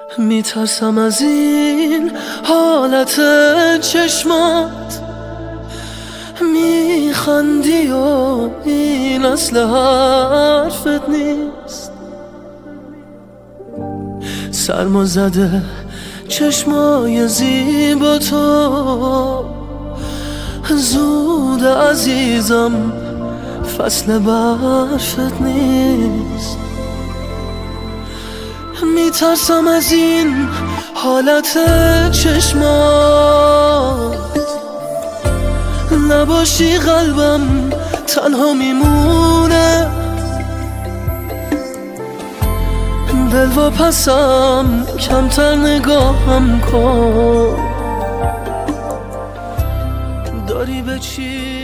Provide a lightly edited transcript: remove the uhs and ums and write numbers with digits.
میترسم از این حالت چشمات، میخندی و این اصل حرفت نیست. سرما زده چشمای زیبا تو، زود عزیزم فصل برفت نیست. میترسم از این حالت چشمات، نباشی قلبم تنها میمونه. دل و پسم کمتر نگاهم کن، داری به چی